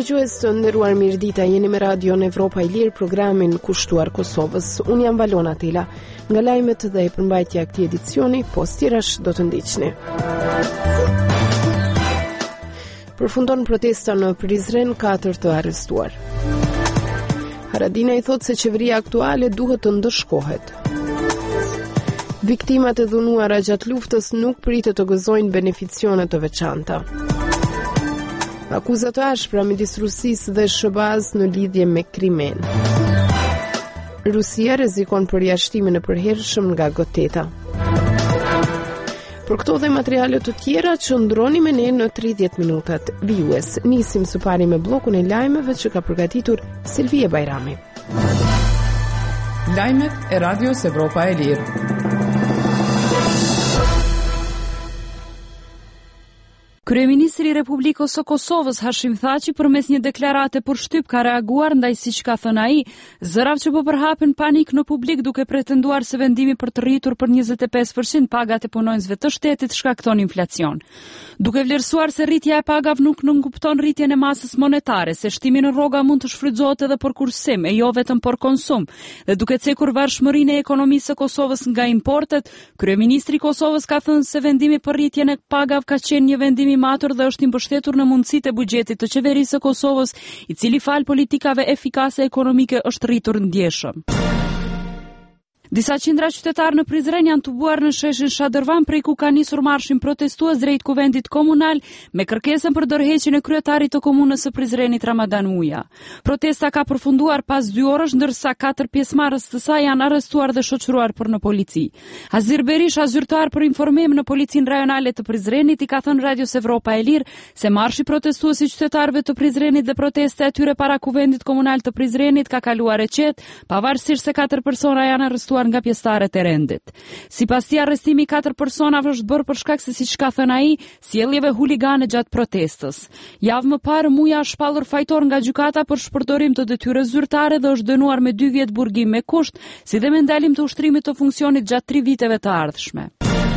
Dëgjues të nderuar, mirëdita, jeni me Radion Evropa e Lirë, programin kushtuar Kosovës. Unë jam Valona Tela. Nga lajmet dhe përmbajtja e këtij edicioni, po tjerash do të ndiqni. Përfundon protesta në Prizren, 4 të arrestuar. Haradinaj thot se qeveria aktuale duhet të ndëshkohet. Viktimat e dhunuara gjatë luftës nuk pritet të gëzojnë beneficione të veçanta. Akuzat të ashpra midis Rusisë dhe SBA-s në lidhje me Krimen. Rusia rrezikon përjashtimin e përhershëm nga goteta. Për këto dhe materiale të tjera, qëndroni me ne në 30 minutat. Vijues, nisim së pari me bllokun e lajmeve që ka përgatitur Selvie Bajrami. Lajmet e Radios Evropa e Lirë. Kryeministri i Republikës së Kosovës Hashim Thaçi përmes një deklarate për shtyp ka reaguar ndaj, siç ka thënë ai, zërav që po përhapen panik në publik duke pretenduar se vendimi për të rritur për 25% pagat e punonjësve të shtetit shkakton inflacion. Duke vlerësuar se rritja e pagave nuk nënkupton rritjen e masës monetare, se shtimi në rroga mund të shfrytëzohet edhe për kursim e jo vetëm për konsum, dhe duke cekur varfshmërinë e ekonomisë së Kosovës nga importet, kryeministri i Kosovës ka thënë se vendimi për rritjen e pagave ka qenë një vendim i matur dhe është i mbështetur në mundësitë e buxhetit të qeverisë së Kosovës, i cili fal politikave efikase ekonomike është rritur ndjeshëm. Disa qindra qytetarë në Prizren janë tubuar në sheshin Shadërvan, prej ku ka nisur marshin protestues drejt kuvendit komunal me kërkesën për dorëheqjen e kryetarit të komunës së Prizrenit Ramadan Uja. Protesta ka përfunduar pas 2 orësh, ndërsa 4 pjesëmarrës të saj janë arrestuar dhe shoqëruar për në polici. Azir Berisha, zyrtar për informim në Policinë Rajonale të Prizrenit, i ka thënë Radios Evropa e Lirë se marshi protestues i qytetarëve të Prizrenit dhe protesta e tyre para kuvendit komunal të Prizrenit ka kaluar e qetë, pavarësisht se 4 persona janë arrestuar nga pjesëtarët e rendit. Sipas tij, arrestimi i 4 personave është bërë për shkak se, siç ka thënë ai, sjelljeve huligane gjatë protestës. Javë më parë Muja është shpallur fajtor nga gjykata për shpërdorim të detyrës zyrtare dhe është dënuar me 2 vjet burgim me kusht, si dhe me ndalim të ushtrimit të funksionit gjatë 3 viteve të ardhshme.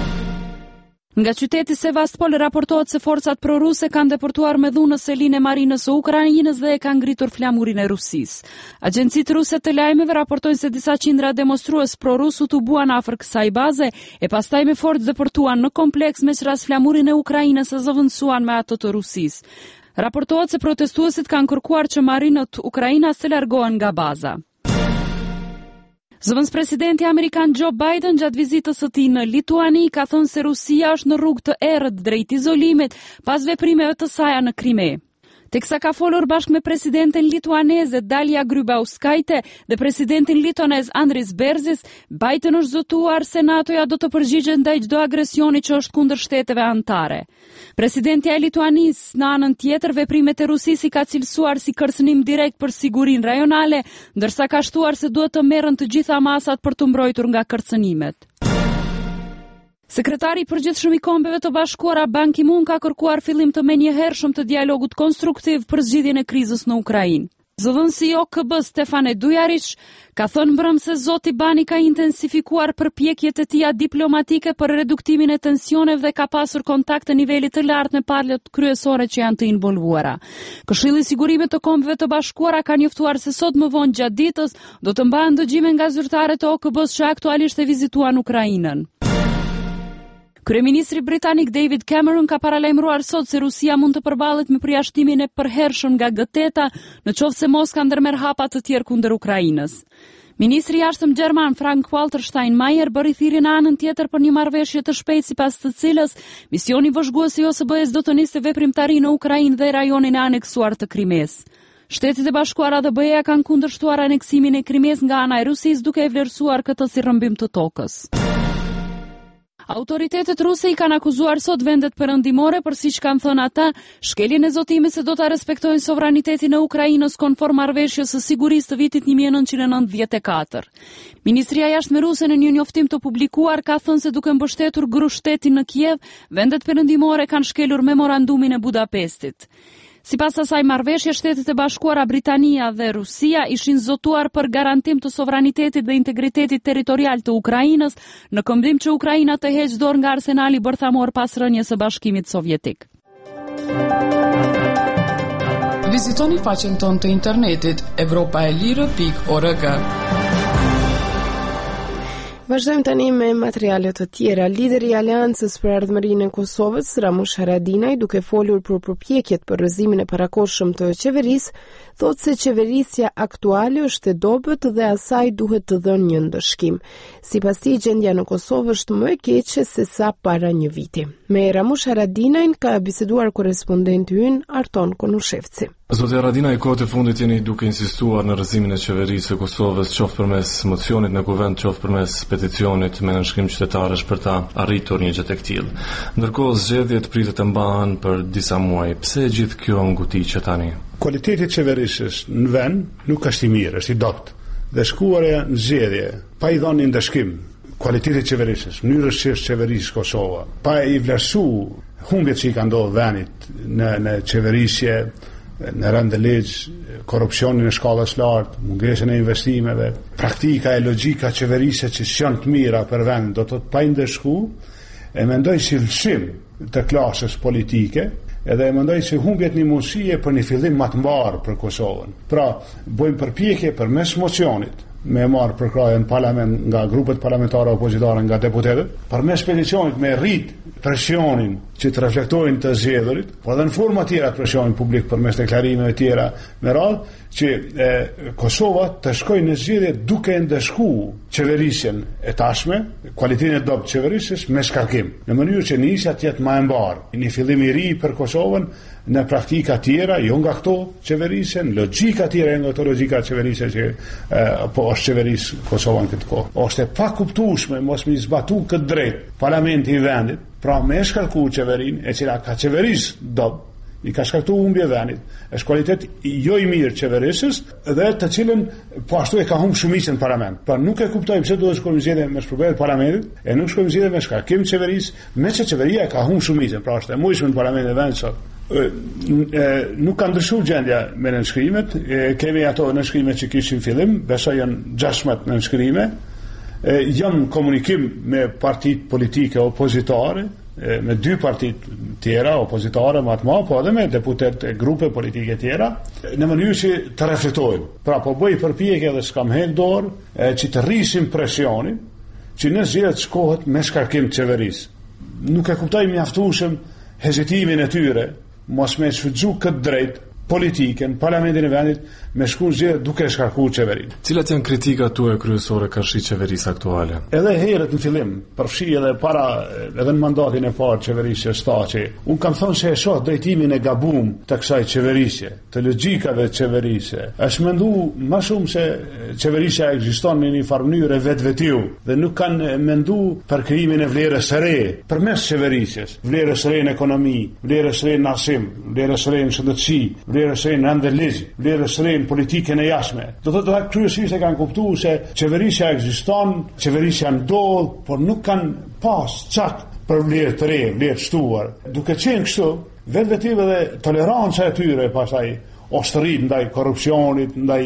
Nga qyteti Sevastopol raportohet se forcat proruse kanë deportuar me dhunë selin e marinës së Ukrainës dhe e kanë ngritur flamurin e Rusisë. Agjencitë ruse të lajmeve raportojnë se disa qindra demonstrues prorus u tubuan afër kësaj baze e pastaj me forcë deportuan në kompleks, me ras flamurin e Ukrainës e zëvendësuan me atë të Rusisë. Raportohet se protestuesit kanë kërkuar që marinët ukrainas të largohen nga baza. Zëvendës presidenti amerikan Joe Biden gjatë vizitës së tij në Lituani ka thënë se Rusia është në rrugë të errët drejt izolimit pas veprimeve të saj në Krime. Teksa ka folur bashkë me presidentin lituaneze Dalia Grybauskaite dhe presidentin litonez Andris Berzis, Biden është zotuar se NATO-ja do të përgjigjet ndaj çdo agresioni që është kundër shteteve anëtare. Presidenti i Lituanisë në anën tjetër veprimet e Rusisë i ka cilësuar si kërcënim direkt për sigurinë rajonale, ndërsa ka shtuar se duhet të merren të gjitha masat për të mbrojtur nga kërcënimet. Sekretari i përgjithshëm i Kombeve të Bashkuara Ban Ki-moon ka kërkuar fillim të menjëhershëm të dialogut konstruktiv për zgjidhjen e krizës në Ukrainë. Zëvendësi i OKB Stefane Dujaric ka thënë mbrëm se zoti Bani ka intensifikuar përpjekjet e tija diplomatike për reduktimin e tensioneve dhe ka pasur kontakt të nivelit të lartë me palët kryesore që janë të involvuara. Këshilli i Sigurimit të Kombeve të Bashkuara ka njoftuar se sot më vonë gjatë ditës do të mbahen dëgjime nga zyrtarët e OKB-s që aktualisht e vizituan Ukrainën. Kryeministri britanik David Cameron ka paralajmëruar sot se Rusia mund të përballet me përjashtimin e përhershëm nga gëteta në qoftë se Moska ndërmerr hapa të tjerë kundër Ukrainës. Ministri i jashtëm gjerman Frank-Walter Steinmeier bëri thirrje në anën tjetër për një marrëveshje të shpejtë sipas të cilës misioni vëzhgues i OSBE-s do të nisë veprimtari në Ukrainë dhe rajonin e aneksuar të Krimes. Shtetet e Bashkuara dhe BE-ja kanë kundërshtuar aneksimin e Krimes nga ana e Rusisë duke e vlerësuar këtë si rrëmbim të tokës. Autoritetet ruse i kanë akuzuar sot vendet perëndimore për, siç kanë thënë ata, shkeljen e zotimit se do ta respektojnë sovranitetin e Ukrainës konform marrëveshjes së sigurisë të vitit 1994. Ministria e Jashtme ruse në një njoftim të publikuar ka thënë se duke mbështetur grushtetin në Kiev, vendet perëndimore kanë shkelur memorandumin e Budapestit. Sipas asaj marrëveshje, Shtetet e Bashkuara, Britania dhe Rusia ishin zotuar për garantim të sovranitetit dhe integritetit territorial të Ukrainës, në këmbim që Ukraina të heqë dorë nga arsenali bërthamor pas rënies së Bashkimit Sovjetik. Vizitoni faqen tonë të internetit evropaelire.org. Vazhdojmë tani me materiale të tjera. Lideri i Aleancës për Ardhmërinë e Kosovës, Ramush Haradinaj, duke folur për përpjekjet për rrëzimin e parakohshëm të qeverisë, thotë se qeverisja aktuale është e dobët dhe asaj duhet të dhënë një ndëshkim. Sipas tij, gjendja në Kosovë është më e keqe se sa para një viti. Me Ramush Haradinajn ka biseduar korrespondenti ynë Arton Konushevci. Zoti Haradinaj, kohët e fundit jeni duke insistuar në rrëzimin e qeverisë së Kosovës, qoftë përmes mocionit në kuvend, qoftë përmes peticionit me nënshkrim qytetarësh për ta arritur një gjë të tillë. Ndërkohë zgjedhjet pritet të mbahen për disa muaj. Pse gjithë kjo ngutiqe tani? Kualiteti i qeverisës në vend nuk është i mirë, është i dobët. Dhe shkuarja në zgjedhje pa i dhënë ndëshkim kualitetit të qeverisës, mënyrës së qeverisë Kosova, pa i vlerësuar humbjet që i ka ndodhur vendit në qeverisje, në rënd e ligj, korrupsionin në shkallës lartë, mungesën e investimeve, praktika e logjika qeverisë që janë të mira për vendin, do të pa i ndeshku, e mendoj si lëshim të klasës politike, edhe e mendoj si humbjet një mundësie për një fillim më të mbarë për Kosovën. Pra, bëjmë përpjekje përmes mocionit me marrë përkrajën parlament nga grupet parlamentare opozitare, nga deputetët, përmes peticionit me rrit presionin që të reflektojnë të zgjedhurit, por edhe në forma tjera presionin publik përmes deklarimeve tjera me radhë që Kosova të shkojë në zgjedhje duke ndeshku qeverisjen e tashme, kualitetin e dobët të qeverisjes me shkarkim, në mënyrë që nisja të jetë më e mbarë, një fillim i ri për Kosovën në praktika tjera, jo nga këto qeverisje, në logjika tjera nga këto logjika qeverisje që po është qeverisë Kosova në këtë kohë. Është e pakuptueshme mos mi zbatu këtë drejt parlamenti i vendit, pra me shkarku qeverinë e cila ka qeverisë dobët, i ka shkaktu humbje vendit, është kualitet jo i mirë qeverisës dhe të cilën po ashtu e ka humbë shumicën në parlament. Pra nuk e kuptoj pse duhet shkojmë zgjedhje me shpërblet parlamentit e nuk shkojmë zgjedhje me shkarkim qeverisë, me që qeveria e ka humbë shumicën, pra është e mujshme në parlamentin e vendit sot. Nuk ka ndryshuar gjendja me nënshkrimet, kemi ato nënshkrime që kishin fillim, besoj janë 16 nënshkrime, janë komunikim me partit politike opozitare, me 2 partit tjera opozitare më të mëdha, po edhe me deputet e grupe politike tjera, në mënyrë që të reflektojnë. Pra po bëj përpjekje dhe s'kam heq dorë që të rrisim presionin që në zgjedhjet shkohet me shkarkim të qeverisë. Nuk e kuptoj mjaftueshëm hezitimin e tyre mos me shfrytzu këtë drejt politike në parlamentin e vendit me shku zgjedhje duke shkarkuar qeverinë. Cilat janë kritikat tuaja kryesore karshi qeverisë aktuale? Edhe herët në fillim, përfshi edhe edhe në mandatin e parë qeverisje Staçi, unë kam thonë se e shoh drejtimin e gabum të kësaj qeverisje, të logjikave të qeverisje. Është mendu më shumë se qeverisja ekziston në një farë mënyrë vetvetiu dhe nuk kanë mendu për krijimin e vlerës së re përmes qeverisjes, vlerës së re në ekonomi, vlerës së re në arsim, vlerës së re në shëndetësi, vlerës së re në rënd e ligj, vlerës së re në politikën e jashtme. Do të thotë kryesisht e kanë kuptuar se qeverisja ekziston, qeverisja ndodh, por nuk kanë pas çak për vlerë të re, vlerë të shtuar. Duke qenë kështu, vetvetive dhe toleranca e tyre pastaj oshtërit ndaj korrupsionit, ndaj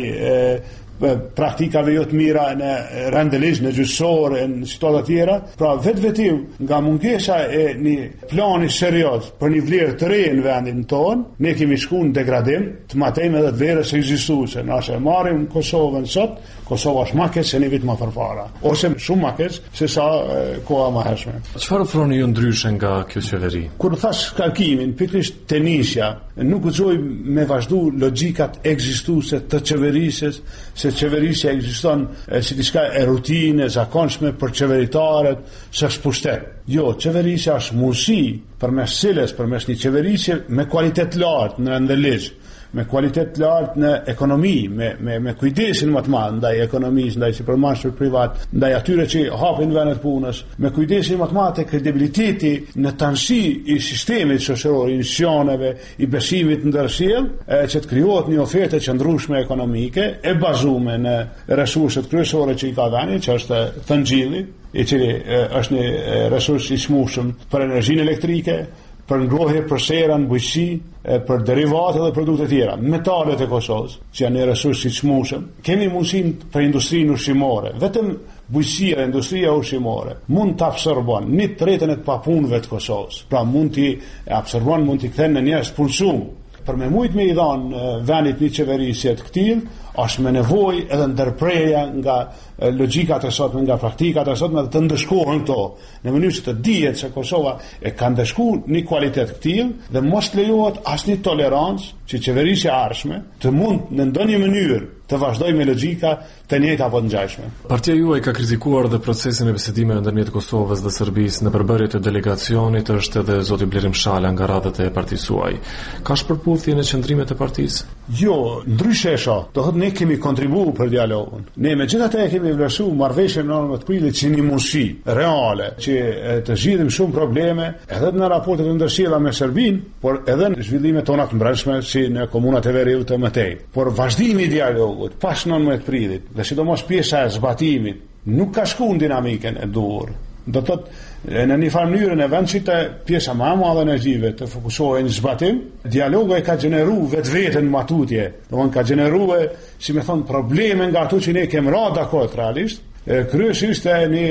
praktikave jo të mira në rëndëlish, në gjyqësore, në situata tjera, pra vetvetiv nga mungesa e një plani serioz për një vlerë të re në vendin tonë, ne kemi shkuar në degradim të matejme edhe të vlerës ekzistuese. Nëse marrim Kosovën sot, Kosova është më keq se një vit më përpara, ose shumë më keq se sa koha më hershme. Çfarë ofroni ju ndryshe nga kjo qeveri? Kur thash shkarkimin, pikërisht tenisja, nuk guxoj me vazhdu logjikat ekzistuese të qeverisjes, se qeverisja ekziston si diçka e rutinë, e zakonshme për qeveritarët, s'është pushtet. Jo, qeverisja është mundësi përmes cilës, përmes një qeverisje me kualitet lartë në rënd e ligj, me kualitet lartë në ekonomi, me kujdesin më të madh ndaj ekonomisë, ndaj sipërmarrësve privat, ndaj atyre që hapin vendet punës, me kujdesin më të madh të kredibiliteti në tanësi i sistemit shoqëror, i institucioneve, i besimit ndërsjellë, që të krijohet një ofertë e qëndrueshme ekonomike e bazuar në resurset kryesore që i ka veni, që është thëngjilli, i cili është një resurs i shmushëm për energjinë elektrike, për ngrohje për serën, bujqësi, për derivate dhe produkte tjera, metalet e Kosovës, që janë një resurs i çmueshëm. Kemi mundësinë për industrinë ushqimore. Vetëm bujqësia dhe industria ushqimore mund të absorbon 1/3 e të papunëve të Kosovës. Pra mund t'i absorbon, mund t'i kthen në njerëz punësuar. për me mujt me i dhanë venit një qeverisje të këtil, është me nevojë edhe ndërpreja nga logjikat e sotme, nga praktikat e sotme, dhe të ndëshkohen këto në mënyrë që të dihet se Kosova e ka ndëshkuar një kvalitet këtil dhe mos lejohet asnjë tolerancë që qeverisja ardhshme të mund në ndonjë mënyrë të vazhdojë me logjika të njëjta apo të ngjashme. Partia juaj ka kritikuar dhe procesin e bisedimeve ndërmjet Kosovës dhe Serbisë në përbërje të delegacionit është edhe zoti Blerim Shala nga radhët e partisë suaj. Ka shpërputhje në qëndrimet e partisë? Jo, ndryshe do thotë ne kemi kontribuar për dialogun. Ne megjithatë kemi vlerësuar marrëveshjen në 19 prillit si një mundësi reale që të zgjidhim shumë probleme edhe në raportet e ndërsjellta me Serbinë, por edhe në zhvillimet tona të mbrojtshme si në komunat e veriut të mëtej. Por vazhdimi i dialogut pas 19 prillit, dhe sidomos pjesa e zbatimit, nuk ka shkuar në dinamikën e duhur. Do të thotë në një farë mënyrë në vend që të pjesa më e madhe e energjive të fokusohen në zbatim, dialogu e ka gjeneruar vetveten matutje, domthonë ka gjeneruar, si më thon, probleme nga ato që ne kemi rënë dakord realisht. Kryesisht e një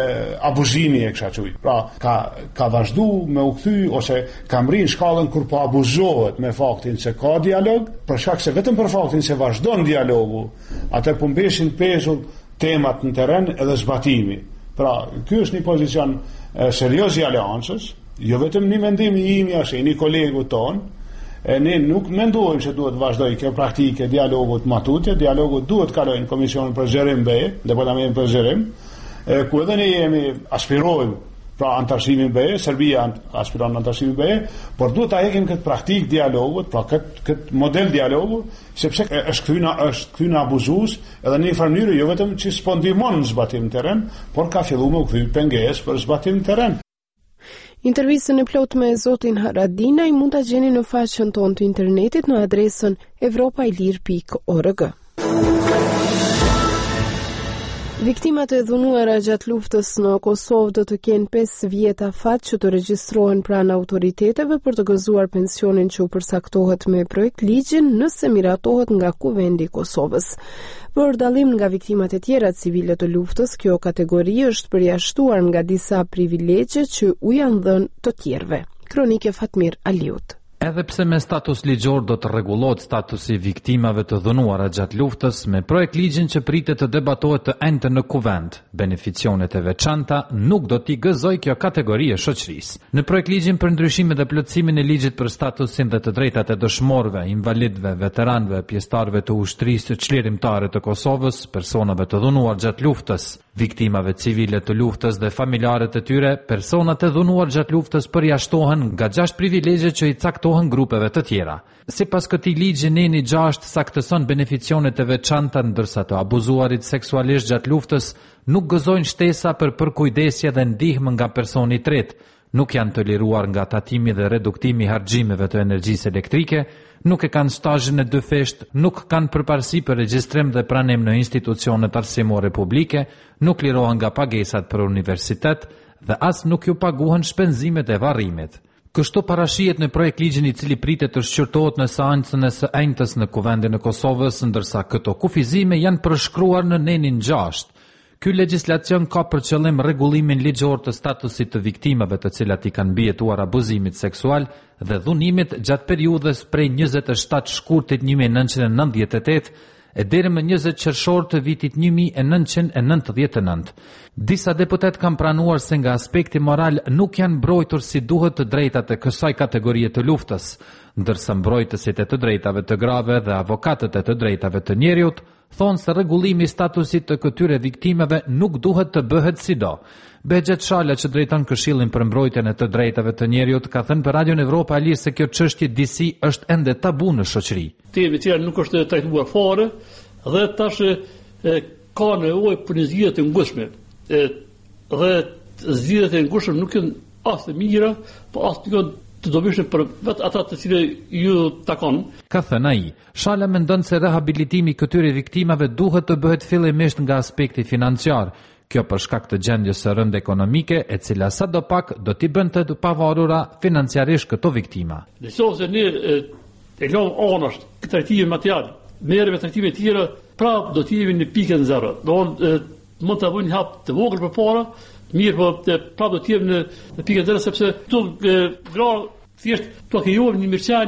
abuzimi e kësha quj. Pra, ka vazhdu me u kthy ose ka mrin shkallën kur po abuzohet me faktin se ka dialog, për shkak se vetëm për faktin se vazhdon dialogu, atë po mbeshin pezull temat në terren edhe zbatimi. Pra, ky është një pozicion serioz i aleancës, jo vetëm një mendim i imi as i një kolegu ton. Ne nuk mendojmë se duhet vazhdoj kjo praktike dialogut matutje, dialogu duhet kaloj në Komisionin për Zgjerim B, Departamentin për Zgjerim, ku edhe ne jemi aspirojmë pra antarësimin B, Serbia aspiron në antarësimin B, por duhet ta hekim këtë praktik dialogut, pra këtë model dialogu, sepse është kthyna abuzues edhe në një farë mënyrë jo vetëm që s'po ndihmon në zbatim të terren, por ka filluar me u kthy pengesë për zbatim të terren. Intervistën e plot me zotin Haradinaj mund ta gjeni në faqen tonë të internetit në adresën evropailir.org. Viktimat e dhunuara gjatë luftës në Kosovë do të kenë 5 vjet afat që të regjistrohen pranë autoriteteve për të gëzuar pensionin që u përcaktohet me projekt ligjin nëse miratohet nga Kuvendi i Kosovës. Për dallim nga viktimat e tjera civile të luftës, kjo kategori është përjashtuar nga disa privilegje që u janë dhënë të tjerëve. Kronike Fatmir Aliut. Edhe pse me status ligjor do të rregullohet statusi i viktimave të dhunuara gjatë luftës, me projekt ligjin që pritet të debatohet të ende në Kuvend, beneficionet e veçanta nuk do t'i gëzoj kjo kategori e shoqërisë. Në projekt ligjin për ndryshimin dhe plotësimin e ligjit për statusin dhe të drejtat e dëshmorëve, invalidëve, veteranëve, pjesëtarëve të ushtrisë çlirimtare të Kosovës, personave të dhunuar gjatë luftës, viktimave civile të luftës dhe familjarët e tyre, personat e dhunuar gjatë luftës përjashtohen nga 6 privilegje që i caktohen grupeve të tjera. Sipas këtij ligji, neni 6 saktëson beneficionet e veçanta, ndërsa të abuzuarit seksualisht gjatë luftës nuk gëzojnë shtesa për përkujdesje dhe ndihmë nga personi i tretë, nuk janë të liruar nga tatimi dhe reduktimi i harxhimeve të energjisë elektrike, nuk e kanë stazhin e dyfesht, nuk kanë përparësi për regjistrim dhe pranim në institucionet arsimore publike, nuk lirohen nga pagesat për universitet dhe as nuk ju paguhen shpenzimet e varrimit. Kështu parashihet në projekt ligjin i cili pritet të shqyrtohet në seancën e së enjtës në Kuvendin e Kosovës, ndërsa këto kufizime janë përshkruar në nenin 6. Ky legjislacion ka për qëllim rregullimin ligjor të statusit të viktimave të cilat i kanë mbijetuar abuzimit seksual dhe dhunimit gjatë periudhës prej 27 shkurtit 1998 e deri më 20 qershor të vitit 1999. Disa deputet kanë pranuar se nga aspekti moral nuk janë mbrojtur si duhet të drejtat e kësaj kategorie të luftës, ndërsa mbrojtësit e të drejtave të grave dhe avokatët e të drejtave të njeriut thonë se rregullimi i statusit të këtyre viktimeve nuk duhet të bëhet sido. Behxhet Shala, që drejton Këshillin për mbrojtjen e të drejtave të njeriut, ka thënë për Radion Evropa e Lirë se kjo çështje disi është ende tabu në shoqëri. Temi tjera nuk është trajtuar fare dhe tash ka nevojë për një zgjidhje të ngushme. Dhe zgjidhjet e ngushme nuk janë as të mira, po as të të dobishme për vetë ata të cilët ju takon. Ka thënë ai. Shala mendon se rehabilitimi i këtyre viktimave duhet të bëhet fillimisht nga aspekti financiar. Kjo për shkak të gjendjes së rëndë ekonomike, e cila sadopak do t'i bënte të pavarura financiarisht këto viktima. Nëse ne e lëm anash këtë trajtim material, merrem me trajtime të tjera, prapë do të jemi në pikën 0. Mund të bëjmë një hap të vogël përpara, mirë, po prapë do të jemi në pikën 0 sepse këtu gra thjesht to ke një mirëqenie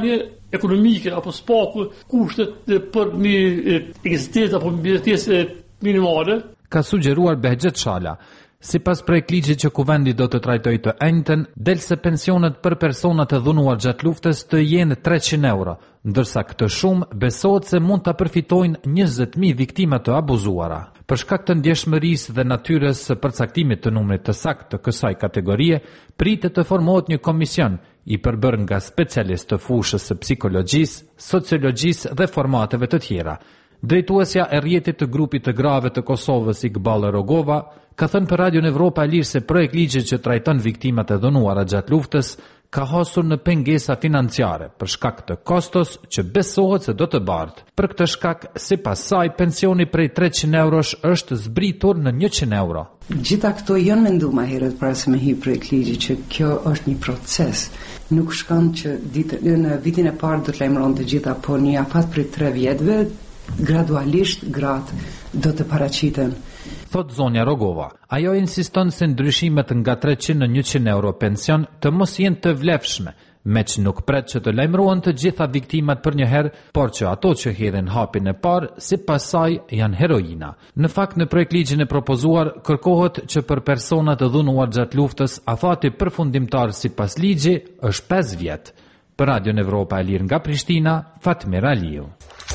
ekonomike apo spaku kushtet për një ekzistencë apo mbështetje minimale. Ka sugjeruar Behgjet Shala. Sipas projektligjit që kuvendi do të trajtojë të njëjtën, del se pensionet për personat e dhunuar gjatë luftës të jenë 300 euro, ndërsa këtë shumë besohet se mund ta përfitojnë 20.000 viktima të abuzuara. Për shkak të ndjeshmërisë dhe natyrës së përcaktimit të numrit të saktë të kësaj kategorie, pritet të formohet një komision i përbërë nga specialistë të fushës së psikologjisë, sociologjisë dhe formateve të tjera. Drejtuesja e rrjetit të grupit të grave të Kosovës Iqbal Rogova ka thënë për Radio Evropa e Lirë se projektligji që trajton viktimat e dhunuara gjatë luftës ka hasur në pengesa financiare për shkak të kostos që besohet se do të bardh. Për këtë shkak, sipas saj, pensioni prej 300 eurosh është zbritur në 100 euro. Gjitha këto janë mendu ma herët para se me hi projektligji që kjo është një proces. Nuk shkon që në vitin e parë do të lajmëron të gjitha, por një afat prej 3 vjetëve gradualisht gratë do të paraqiten. Thot Zonja Rogova, ajo insiston se ndryshimet nga 300 në 100 euro pension të mos jenë të vlefshme, me që nuk pret që të lajmërohen të gjitha viktimat për një herë, por që ato që hedhin hapin e parë, sipas saj janë heroina. Në fakt, në projektligjin e propozuar, kërkohet që për personat të dhunuar gjatë luftës, afati përfundimtar sipas ligji është 5 vjet. Për Radio Evropa e Lirë nga Prishtina, Fatmir Aliu.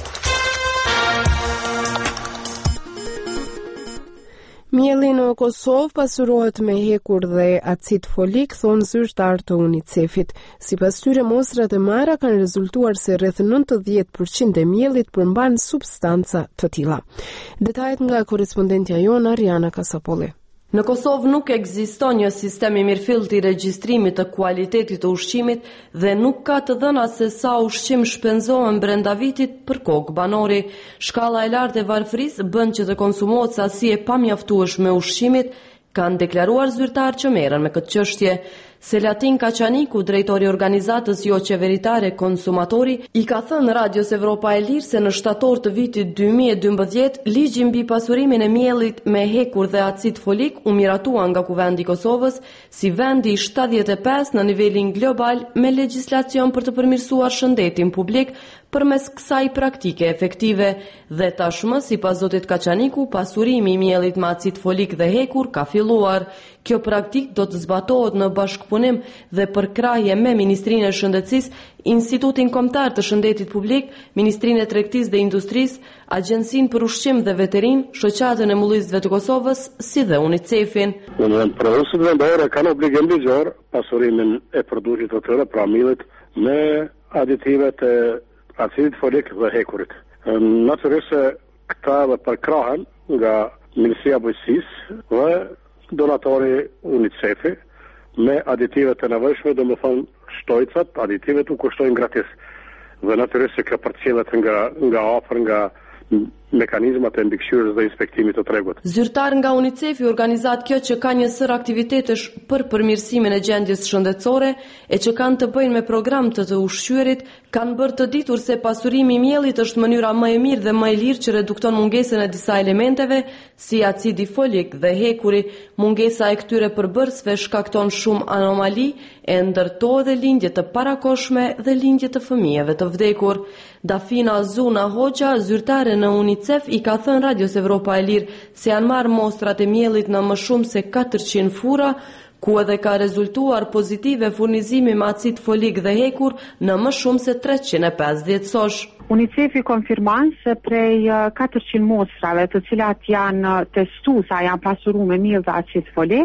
Mielli në Kosovë pasurohet me hekur dhe acid folik, thonë zyrtar të UNICEF-it. Sipas tyre, mostrat e marra kanë rezultuar se rreth 90% e miellit përmban substanca të tilla. Detajet nga korrespondentja jon Ariana Kasapolli. Në Kosovë nuk ekziston një sistem i mirëfillt i regjistrimit të kualitetit të ushqimit dhe nuk ka të dhëna se sa ushqim shpenzohen brenda vitit për kokë banori. Shkalla e lartë e varfërisë bën që të konsumohet sasi e pamjaftueshme e ushqimit, kanë deklaruar zyrtar që merren me këtë çështje. Selatin Kaçaniku, drejtori i organizatës jo qeveritare Konsumatori, i ka thënë Radios Evropa e Lirë se në shtator të vitit 2012 ligji mbi pasurimin e miellit me hekur dhe acid folik u miratua nga Kuvendi i Kosovës si vendi i 75 në nivelin global me legjislacion për të përmirësuar shëndetin publik përmes kësaj praktike efektive dhe tashmë, sipas zotit Kaçaniku, pasurimi i miellit me acid folik dhe hekur ka filluar. Kjo praktik do të zbatohet në bashkëpunim dhe përkrahje me Ministrinë e Shëndetësisë, Institutin Kombëtar të Shëndetit Publik, Ministrinë e Tregtisë dhe Industrisë, Agjencinë për Ushqim dhe Veterinë, Shoqatën e Mullizëve të Kosovës, si dhe UNICEF-in. Prodhuesit vendore kanë obligim ligjor pasurimin e produktit të tyre, pra miellit me aditivet e acidit folik dhe hekurit. Natyrisht këta dhe përkrahen nga Ministria e Bujqësisë dhe donatori UNICEF-i me aditivet të nevojshme, do më thonë shtojcat, aditivet u kushtojnë gratis. Dhe natyrisht që ka përcjellet nga afër nga mekanizmat e mbikëqyrjes dhe inspektimit të tregut. Zyrtar nga UNICEF-i organizat kjo që ka një sër aktivitetesh për përmirësimin e gjendjes shëndetësore e që kanë të bëjnë me program të ushqyerit, kanë bërë të ditur se pasurimi i miellit është mënyra më e mirë dhe më e lirë që redukton mungesën e disa elementeve si acidi folik dhe hekuri. Mungesa e këtyre përbërësve shkakton shumë anomali e ndërtohet dhe lindje të parakoshme dhe lindje të fëmijëve të vdekur. Dafina Zuna Hoxha, zyrtare në UNICEF, i ka thënë Radios Evropa e Lirë se janë marrë mostrat e miellit në më shumë se 400 fura, ku edhe ka rezultuar pozitive furnizimi me acid folik dhe hekur në më shumë se 350 sosh. UNICEF-i konfirman se prej 400 mostrave të cilat janë testuar janë pasuruar me miell dhe acid folik,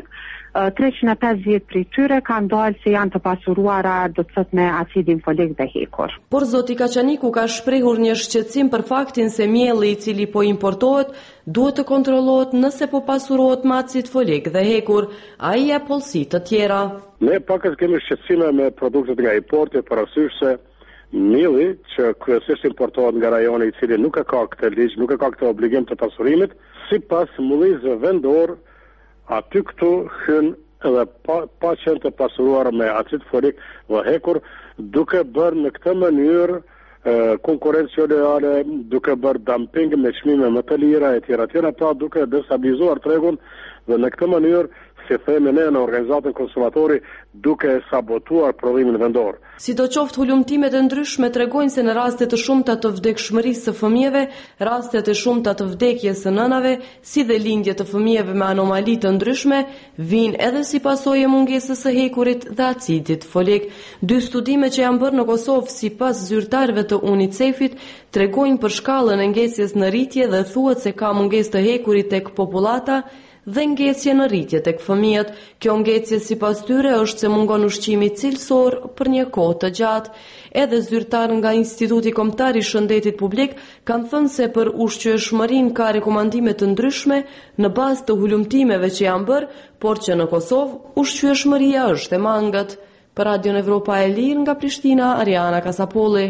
350 prej tyre kanë dalë se janë të pasuruara do të thotë me acidin folik dhe hekur. Por zoti Kaçaniku ka shprehur një shqetësim për faktin se mielli i cili po importohet duhet të kontrollohet nëse po pasurohet me acid folik dhe hekur, ai jep pollësi të tjera. Ne pakës kemi shqetësime me produktet nga importi për arsye se mielli që kryesisht importohet nga rajoni i cili nuk e ka këtë ligj, nuk e ka këtë obligim të pasurimit, sipas mullizëve vendor, aty këtu hyn edhe pa qenë të pasuruar me acid folik dhe hekur, duke bërë në këtë mënyrë konkurrencë lojale, duke bërë dumping me çmime më të lira e tjera, pra duke destabilizuar tregun dhe në këtë mënyrë si themi ne në organizatën konsumatori, duke sabotuar prodhimin vendor. Sidoqoftë, hulumtimet e ndryshme tregojnë se në raste të shumta të vdekshmërisë së fëmijëve, rastet e shumta të vdekjes së nënave, si dhe lindje të fëmijëve me anomali të ndryshme, vijnë edhe si pasojë e mungesës së hekurit dhe acidit folik. 2 studime që janë bërë në Kosovë sipas zyrtarëve të UNICEF-it tregojnë për shkallën e ngesjes në rritje dhe thuhet se ka mungesë të hekurit tek popullata dhe ngjecje në rritje tek fëmijët. Kjo ngjecje sipas tyre është se mungon ushqimi cilësor për një kohë të gjatë. Edhe zyrtar nga Instituti Kombëtar i Shëndetit Publik kanë thënë se për ushqyeshmërinë ka rekomandime të ndryshme në bazë të hulumtimeve që janë bërë, por që në Kosovë ushqyeshmëria është e mangët. Për Radion Evropa e Lirë nga Prishtina, Ariana Kasapolli.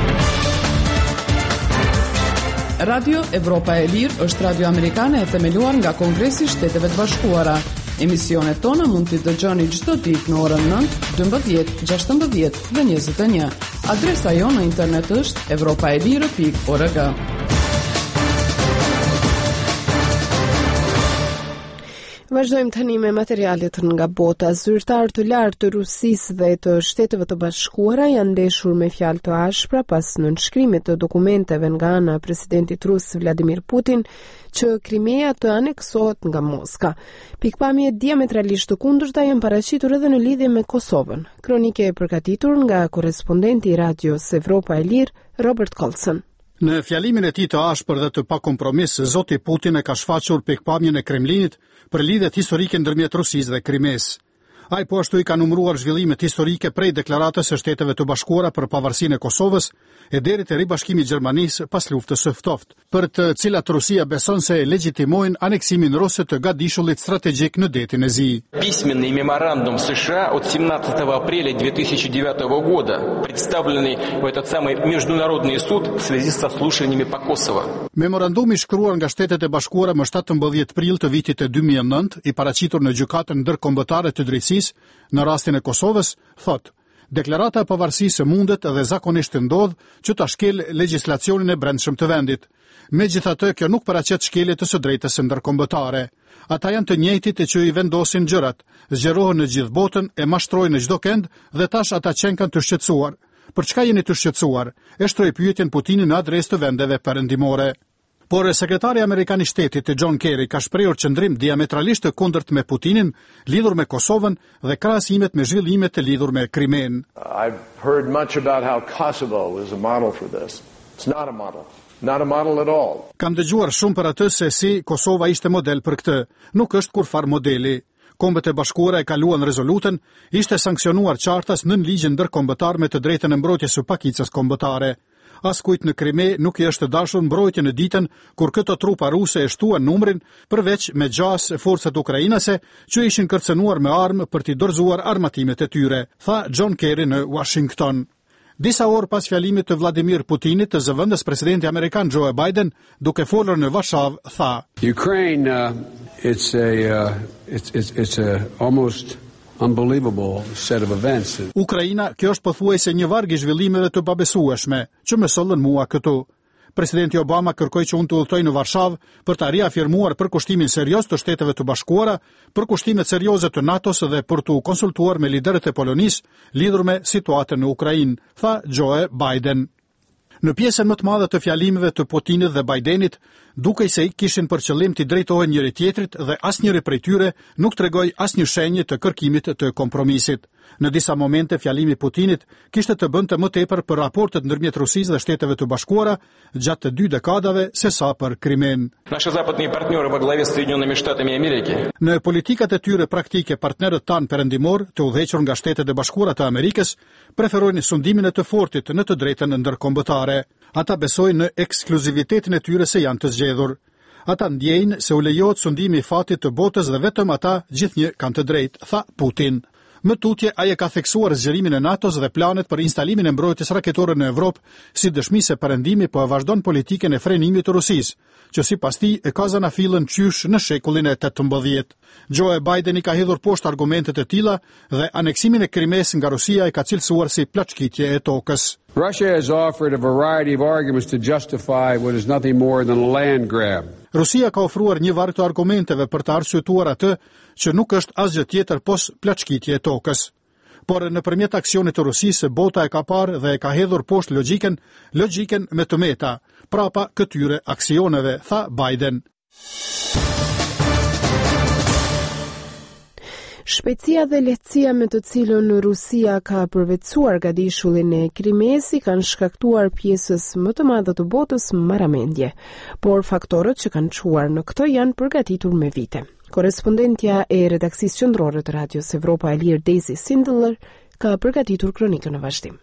Radio Evropa e Lirë është radio amerikane e themeluar nga Kongresi i Shteteve të Bashkuara. Emisionet tona mund t'i dëgjoni çdo ditë në orën 9, 12, 16 dhe 21. Adresa jonë në internet është europaelire.org. Vazhdojmë tani me materialet nga bota. Zyrtarë të lartë të Rusisë dhe të Shteteve të Bashkuara janë ndeshur me fjalë të ashpra pas nënshkrimit të dokumenteve nga ana e presidentit rus Vladimir Putin që Krimea të aneksohet nga Moska. Pikpamje diametralisht të kundërta janë paraqitur edhe në lidhje me Kosovën. Kronike e përgatitur nga korrespondenti i Radios Evropa e Lirë, Robert Colson. Në fjalimin e tij të ashpër dhe të pakompromis, zoti Putin e ka shfaqur pikpamjen e Kremlinit për lidhjet historike ndërmjet Rusisë dhe Krimes. Ai po ashtu i ka numëruar zhvillimet historike prej deklaratës së Shteteve të Bashkuara për pavarësinë e Kosovës e deri te ribashkimi i Gjermanisë pas luftës së ftohtë, për të cilat Rusia beson se legjitimojnë aneksimin rus të gadishullit strategjik në detin e Zi. Письменный меморандум США от 17 апреля 2009 года, представленный в этот самый международный суд в связи со слушаниями по Косово. Memorandumi shkruar nga Shtetet e Bashkuara më 17 prill të vitit e 2009, i paraqitur në gjykatën ndërkombëtare të drejtësisë në rastin e Kosovës, thot: deklarata e pavarësisë mundet dhe zakonisht ndodh që ta shkel legjislacionin e brendshëm të vendit. Megjithatë, kjo nuk paraqet shkelje të së drejtës së ndërkombëtare. Ata janë të njëjtit që i vendosin gjërat, zgjerohen në gjithë botën, e mashtrojnë në çdo kënd dhe tash ata kanë të shqetësuar. Për çka jeni të shqetësuar? E shtroi pyetjen Putinin në adresë të vendeve perëndimore. Por sekretari amerikan i shtetit John Kerry ka shprehur qëndrim diametralisht të kundërt me Putinin lidhur me Kosovën dhe krahasimet me zhvillimet të lidhur me Krimen. I've heard much about how Kosovo is a model for this. It's not a model. Not a model at all. Kam dëgjuar shumë për atë se si Kosova ishte model për këtë. Nuk është kurfar modeli. Kombët e Bashkuara e kaluan rezolutën, ishte sankcionuar qartas nën ligjin ndërkombëtar me të drejtën e mbrojtjes së pakicës kombëtare. Askujt në Krime nuk i është dashur mbrojtje në ditën kur këto trupa ruse e shtuan numrin, përveç me gjas forcat ukrainase që ishin kërcënuar me armë për t'i dorëzuar armatimet e tyre, tha John Kerry në Washington. Disa orë pas fjalimit të Vladimir Putinit, të zëvendës presidenti amerikan Joe Biden, duke folur në Varshavë, tha: Ukraine, it's a almost unbelievable set of events. Ukraina, kjo është pothuajse një varg i zhvillimeve të pabesueshme, që më sollën mua këtu. Presidenti Obama kërkoi që unë të udhtoj në Varshavë për ta riafirmuar përkushtimin serioz të Shteteve të Bashkuara, përkushtimet serioze të NATO-s dhe për të konsultuar me liderët e Polonisë lidhur me situatën në Ukrainë, tha Joe Biden. Në pjesën më të madhe të fjalimeve të Putinit dhe Bidenit, dukej se kishin për qëllim t'i drejtohen njëri tjetrit dhe asnjëri prej tyre nuk tregoi asnjë shenjë të kërkimit të kompromisit. Në disa momente fjalimi Putinit kishte të bënte më tepër për raportet ndërmjet Rusisë dhe Shteteve të Bashkuara gjatë të 2 dekadave sesa për Krimen. Наши западные партнеры во главе с Соединенными Штатами Америки. Në politikat e tyre praktike, partnerët tanë perëndimor, të udhëhequr nga Shtetet e Bashkuara të Amerikës, preferojnë sundimin e të fortit në të drejtën ndërkombëtare. Ata besojnë në ekskluzivitetin e tyre se janë të zgjedhur. Ata ndjejnë se u lejohet sundimi i fatit të botës dhe vetëm ata gjithnjë kanë të drejtë, tha Putin. Më tutje, ai e ka theksuar zgjerimin e NATO-s dhe planet për instalimin e mbrojtjes raketore në Evropë, si dëshmi se perëndimi po e vazhdon politikën e frenimit të Rusisë, që sipas tij e ka zanafillën qysh në shekullin e 18. Joe Biden i ka hedhur poshtë argumentet e tilla dhe aneksimin e Krimes nga Rusia e ka cilësuar si plaçkitje e tokës. Russia has offered a variety of arguments to justify what is nothing more than a land grab. Rusia ka ofruar një varg të argumenteve për të arsyetuar atë që nuk është asgjë tjetër pos plaçkitje e tokës. Por nëpërmjet aksionit të Rusisë, bota e ka parë dhe e ka hedhur poshtë logjikën me tëmeta, prapa këtyre aksioneve, tha Biden. Shpejtësia dhe lehtësia me të cilën Rusia ka përvetësuar gadishullin e Krimeës kanë shkaktuar pjesës më të madhe të botës marramendje, por faktorët që kanë çuar në këtë janë përgatitur me vite. Korespondentja e redaksisë qendrore të Radios Evropa e Lirë, Daisy Sindler, ka përgatitur kronikën në vazhdim.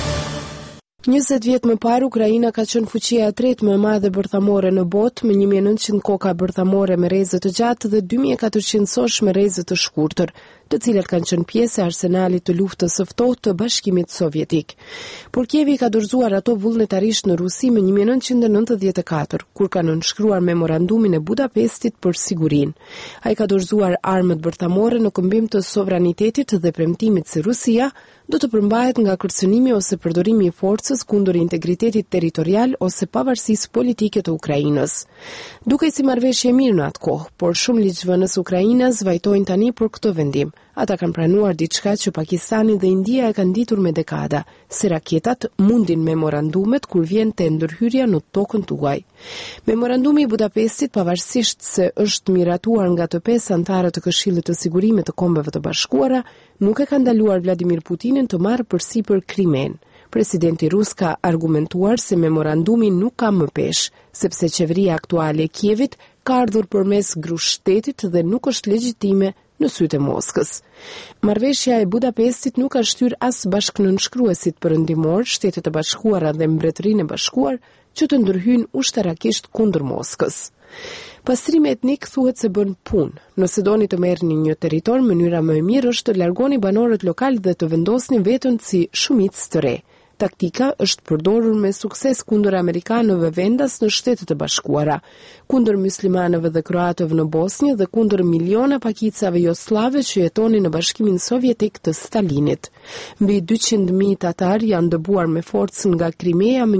20 vjet më parë, Ukraina ka qenë fuqia e tretë më e madhe bërthamore në botë, me 1900 koka bërthamore me rrezë të gjatë dhe 2400 sosh me rrezë të shkurtër, të cilat kanë qenë pjesë e arsenalit të luftës së ftohtë të Bashkimit Sovjetik. Por Kievi ka dorëzuar ato vullnetarisht në Rusi më 1994, kur ka nënshkruar memorandumin e Budapestit për sigurinë. Ai ka dorëzuar armët bërthamore në këmbim të sovranitetit dhe premtimit se Rusia do të përmbahet nga kërcënimi ose përdorimi i forcës kundër integritetit territorial ose pavarësisë politike të Ukrainës. Dukej si marrëveshje e mirë në atë kohë, por shumë ligjvënës ukrainas vajtojnë tani për këtë vendim. Ata kanë pranuar diçka që Pakistani dhe India e kanë ditur me dekada, se raketat mundin memorandumet kur vjen te ndërhyrja në tokën tuaj. Memorandumi i Budapestit, pavarësisht se është miratuar nga të 5 anëtarët të Këshillit të Sigurimit të Kombeve të Bashkuara, nuk e ka ndaluar Vladimir Putinin të marrë përsipër Krimen. Presidenti rus ka argumentuar se memorandumi nuk ka më peshë, sepse qeveria aktuale e Kievit ka ardhur përmes grushshtetit dhe nuk është legjitime në sytë e Moskës. Marrëveshja e Budapestit nuk ka shtyr as bashkënënshkruesit perëndimor, Shtetet e Bashkuara dhe Mbretërinë e Bashkuar, që të ndërhyjnë ushtrakisht kundër Moskës. Pastrimi etnik thuhet se bën punë. Nëse doni të merrni një territor, mënyra më e mirë është të largoni banorët lokal dhe të vendosni veten si shumicë të re. Taktika është përdorur me sukses kundër amerikanëve vendas në Shtetet e Bashkuara, kundër muslimanëve dhe kroatëve në Bosnjë dhe kundër miliona pakicave jugoslave që jetonin në Bashkimin Sovjetik të Stalinit. Mbi 200.000 tatar janë dëbuar me forcë nga Krimea më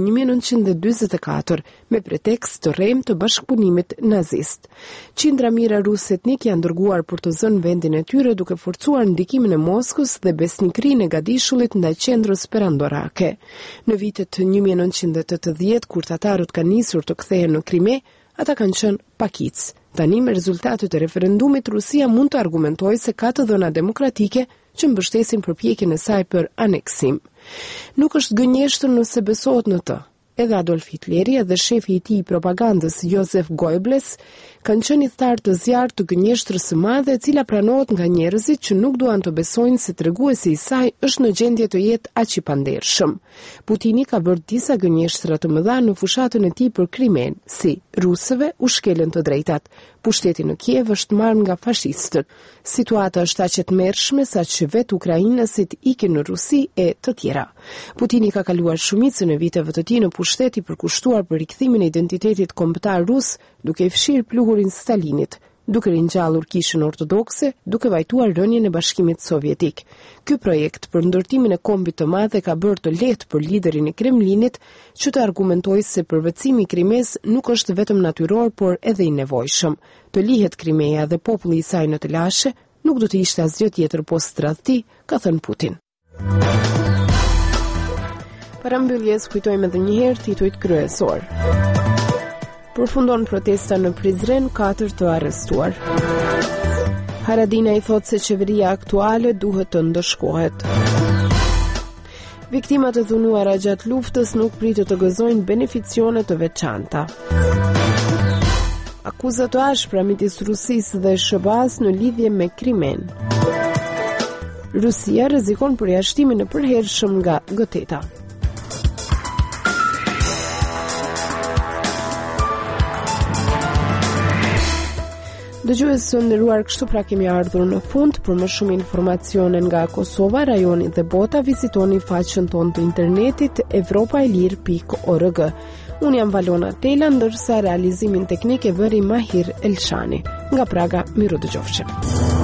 1944 me pretekst të rrem të bashkëpunimit nazist. Qindra mijëra rusë etnik janë dërguar për të zënë vendin e tyre duke forcuar ndikimin e Moskës dhe besnikrinë e gadishullit ndaj qendrës perandorake. Në vitet 1980, kur tatarët kanë nisur të kthehen në Krime, ata kanë qenë pakic. Tani me rezultatet e referendumit, Rusia mund të argumentojë se ka të dhëna demokratike që mbështesin përpjekjen e saj për aneksim. Nuk është gënjeshtër nëse besohet në të. Edhe Adolf Hitleri dhe shefi i tij i propagandës Josef Goebbels kanë qenë thar të zjarrt të gënjeshtrës së madhe, e cila pranohet nga njerëzit që nuk duan të besojnë se treguesi i saj është në gjendje të jetë aq i pandershëm. Putini ka bërë disa gënjeshtra të mëdha në fushatën e tij për Krimen, si rusëve u shkelën të drejtat. Pushteti në Kiev është marrë nga fashistët. Situata është aq e tmerrshme saqë vetë ukrainasit ikin në Rusi e të tjera. Putini ka kaluar shumicën e viteve të tij në pushteti për kushtuar për rikthimin e identitetit kombëtar rus, duke i fshirë pluhurin Stalinit, duke ringjallur kishën ortodokse, duke vajtuar rënien e Bashkimit Sovjetik. Ky projekt për ndërtimin e kombit të madh ka bërë të lehtë për liderin e Kremlinit që të argumentojë se përvetësimi i Krimes nuk është vetëm natyror, por edhe i nevojshëm. Të lihet Krimea dhe populli i saj në të lashe, nuk do të ishte asgjë tjetër post tradhti, ka thënë Putin. Para mbylljes kujtojmë edhe një herë titujt kryesor. Përfundon protesta në Prizren, 4 të arrestuar. Haradinaj thot se qeveria aktuale duhet të ndëshkohet. Viktimat e dhunuara gjatë luftës nuk pritet të gëzojnë beneficione të veçanta. Akuzat të ashpra midis Rusisë dhe SBA-s në lidhje me Krimen. Rusia rrezikon përjashtimin e përhershëm nga G8-a. Dëgjues të nderuar, kështu pra kemi ardhur në fund. Për më shumë informacione nga Kosova, rajoni dhe bota, vizitoni faqen tonë të internetit evropaelir.org. Unë jam Valona Tela, ndërsa realizimin teknik e bëri Mahir Elshani. Nga Praga, miru dëgjofshim.